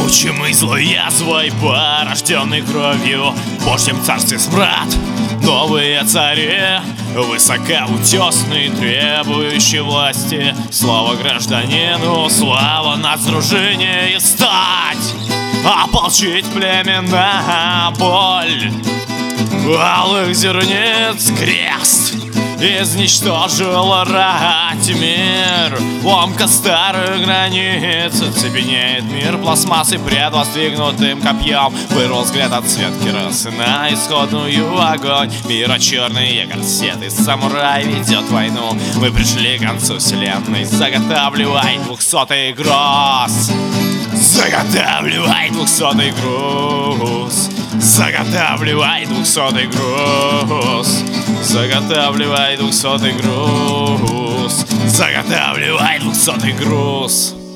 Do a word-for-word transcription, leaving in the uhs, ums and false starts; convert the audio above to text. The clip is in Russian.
Мучимый злой язвой, порожденный кровью, в Божьем царстве смрад, новые цари, высокоутесный, требующий власти. Слава гражданину, слава нацдружине, и стать, ополчить племена боль алых зерниц крест. Изничтожил рать мир, ломка старых границ. Цепенеет мир пластмассы пред воздвигнутым копьем. Вырвал взгляд от цвет керосы на исходную огонь. Мира черные корсеты, самурай ведет войну. Мы пришли к концу вселенной, заготавливай двухсотый груз. Заготавливай двухсотый груз. Заготавливай двухсотый груз. Заготавливай двухсотый груз. Заготавливай двухсотый груз.